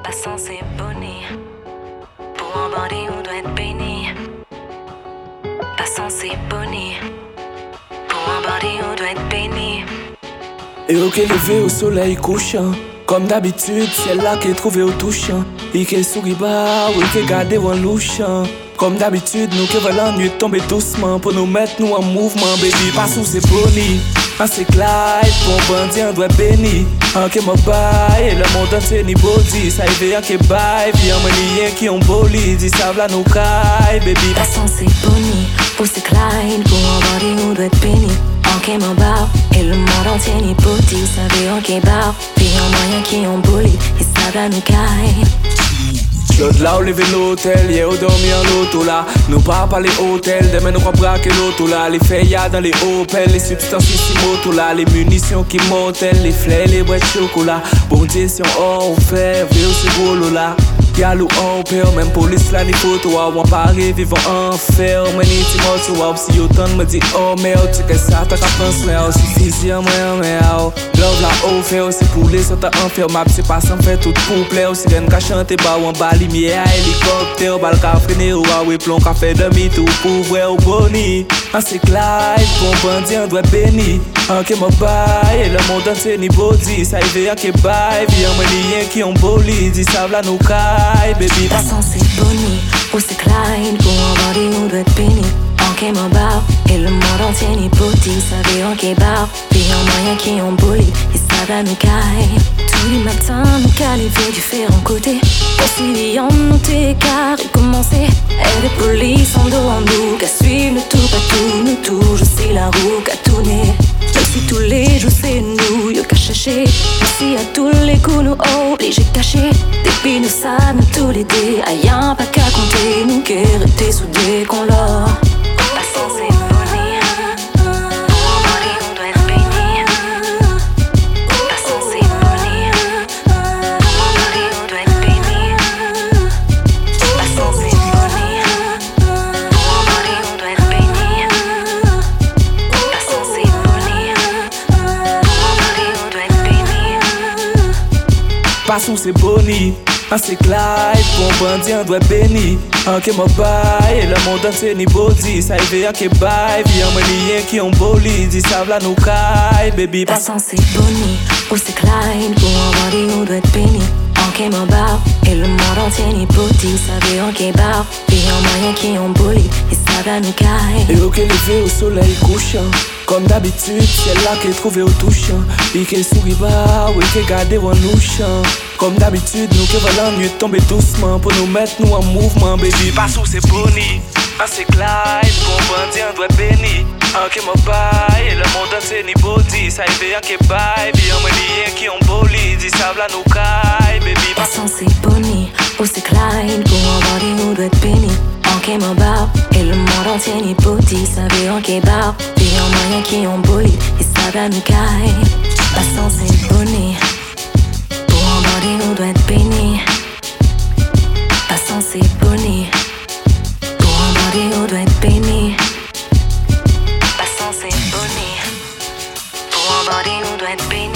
Pas censé bonner. Pour un bandit, on doit être béni. Pas censé bonner. Pour un bandit, on doit être béni. Et ok, levé au soleil couchant. Comme d'habitude, c'est là qu'est trouvé au touchant. Et qu'est sourit bas, ou qu'est gardé en louchant. Comme d'habitude, nous qui veulent l'ennui tomber doucement. Pour nous mettre nous en mouvement, baby. Passons c'est boni, on c'est Clyde. Pour un bandit, on doit être béni. En qui m'a baille, et le monde entier ni body. Ça y veut en qui baille, puis en manien qui ont boli. Dis ça v'là nous caille, baby. Pas censé bonner. Pour c'est Clyde. Pour un bandit, on doit être béni. En qui m'a baille, et le monde entier ni body. Ça veut en qui baille, puis en moyen qui ont boli. Et ça v'là nous caille. L'autre là, on levé l'hôtel, yeah, on dormi en l'auto là. Nous pas parler hôtel, demain nous pas braquer l'auto là. Les feuillards dans les Opel, les substances ici moto là. Les munitions qui montent, les fleurs, les boîtes de chocolat. Bon Dieu, si on fait, vieux c'est gros là. Y'a l'ou en père, même police là, ni photo. On paraît vivant en fer, mais ni ti morceau. Si autant me dit oh merde, tu que ça t'as qu'à penser, mais suffisant, mais love la offert, c'est pour les autres enfermables. C'est pas sans faire tout pour plaire. Si rien qu'à chanter, bah ou en bas, lumière, hélicoptère, bal qu'à freiner, ou à oui, plomb, qu'à faire demi-tour pour vrai ou boni. En c'est Clyde, bon bandit, on doit béni. En qui m'a baille, et le monde entier ni body. Ça y veut en qui baille, puis en manien qui ont boli. Dis ça v'là nous caille, baby. Pas censé bonner, ou c'est Clyde. Pour un bandit, on doit être béni. En qui m'a baille, et le monde entier ni body. Ça veut en qui baille, puis en moyen qui ont boli. Et ça va nous caille. Tous les matins, nous caliver différents côtés. Conciliant nous t'écarts et commencer. Et les polices en dos en nous. Qu'à suivre nous tout, pas tout, nous tout. Je sais la roue qu'à tourner. Même si tous les jours c'est nous, y'a qu'à chercher. Merci à tous les coups nous obligés cachés. Depuis nous ça, nous tous les dés. Ayant pas qu'à compter, nous qui restés soudés qu'on l'a. Pas censé bonner. Pour un bandit, on doit être béni. Pas censé bonner. Pour un bandit, on doit être béni. Pas censé bonner. Pour un bandit, on doit être béni. Pas censé bonner. Pour un bandit, on doit être béni. Passons c'est boni, en c'est Clyde. Pour un bandit, on doit être béni. En qui m'a baille, et le monde entier ni body. Ça y veut en qui baille, puis en manien qui ont boli. Dis ça v'là nous caille, baby. Pas censé bonner, ou c'est Clyde. Pour un bandit, on doit être béni. En qui m'a baille, et le monde entier ni body. Ça veut en qui baille, puis en moyen qui ont boli. Et ça va nous caille. Et ok, levé au soleil couchant. Comme d'habitude, c'est là qu'est trouvé au touchant. Et qu'est sourit bas, oui qu'est gardé en louchant. Comme d'habitude, nous qui veulent l'ennui tomber doucement. Pour nous mettre nous en mouvement, baby. Passons c'est boni, en c'est Clyde. Bon bandit, on doit être béni. En qui m'a baille, et le monde entier ni body. Ça y veut en qui baille, puis en manien qui ont boli. Dis ça v'là nous caille, baby. Pas censé bonner, ou c'est Clyde. Pour un bandit, on doit être béni. En qui m'a baille, et le monde entier ni body. Ça veut en qui baille, puis en moyen qui ont boli. Et ça va nous caille. Pas censé bonner. Pour un bandit, on doit être béni. Pas censé bonner. Pour un bandit, on doit être béni. Pas censé bonner. Pour un bandit, on doit être béni.